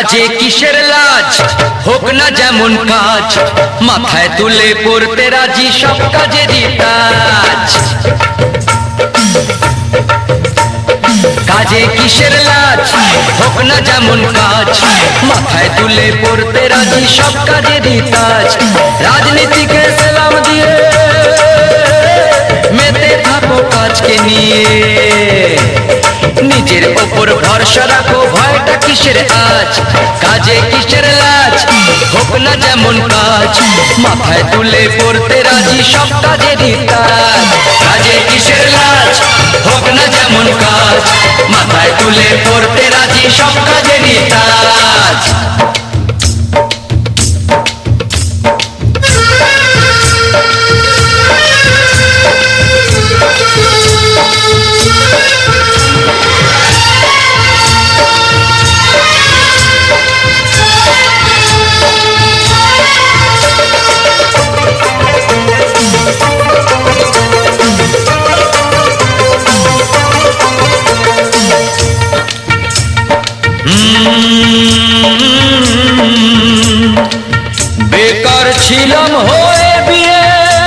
কাজে কিসের লাজ, হোক না যেমন কাজ, মাথায় তুলে পড়তে রাজি সব কাজেরই তাজ। কাজে কিসের লাজ, হোক না যেমন কাজ, মাথায় তুলে পড়তে রাজি সব কাজেরই তাজ। রাজনীতিকে সেলাম দিয়ে মেতে থাকো কাজকে নিয়ে, নিজের ওপর ভরসা রাখো ভয়টা কিসের আজ। কাজে কিসের লাজ, হোক না যেমন কাজ, মাথায় তুলে পড়তে রাজি সব কাজেরই তাজ। কাজে কিসের লাজ, হোক না যেমন কাজ, মাথায় তুলে পড়তে রাজি সব কাজেরই তাজ। বেকার ছিলাম হয়ে বিয়ে,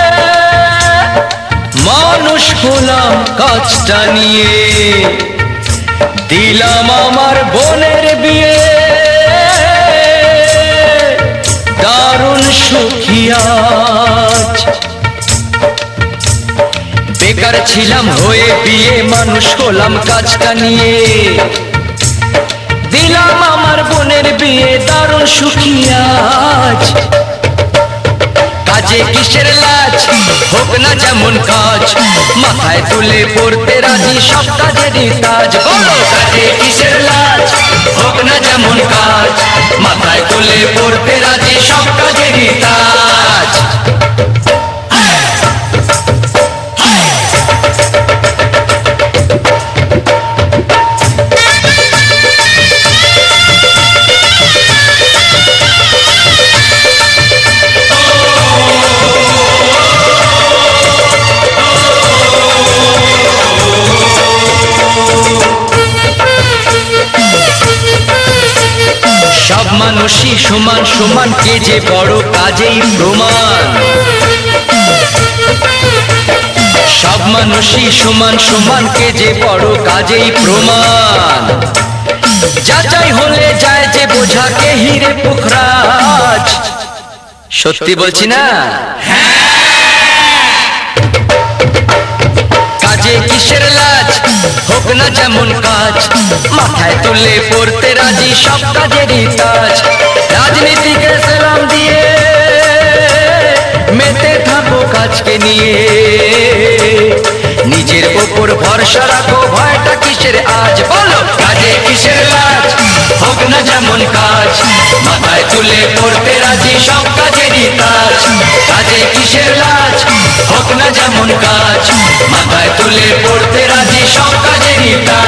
মানুষ হলাম কাজটা নিয়ে, দিলাম আমার বোনের বিয়ে, দারুণ সুখী আজ। বেকার ছিলাম হয়ে বিয়ে, মানুষ হলাম কাজটা নিয়ে, দিলাম আমার বোনের বিয়ে, দারুণ সুখী আজ। কাজে কিসের লাজ, হোক না যেমন কাজ, মাথায় তুলে পড়তে রাজি সব কাজেরই তাজ। বলো কাজে কিসের লাজ, হোক না যেমন কাজ, মাথায় তুলে পড়তে রাজি সব কাজেরই তাজ। সব মানুষই সমান সমান, কে যে বড় কাজেই প্রমাণ। সব মানুষই সমান সমান, কে যে বড় কাজেই প্রমাণ। যাচাই হলে যায় যে বোঝা কে হিরে পুখরাজ। সত্যি বলছি না? কাজে কিসের লাজ, হোক না যেমন কাজ, মাথায় তুলে পড়তে রাজি সব কাজেরই তাজ। রাজনীতিকে সেলাম দিয়ে মেতে থাকো কাজকে নিয়ে, নিজের ওপর ভরসা রাখো ভয়টা কিসের আজ। বলো কাজে কিসের লাজ, হোক না যেমন কাজ, মাথায় তুলে পড়তে রাজি সব কাজেরই তাজ। কাজে কিসের লাজ, হোক না যেমন কাজ, মাথায় তুলে পড়তে রাজি সব কাজেরই তাজ।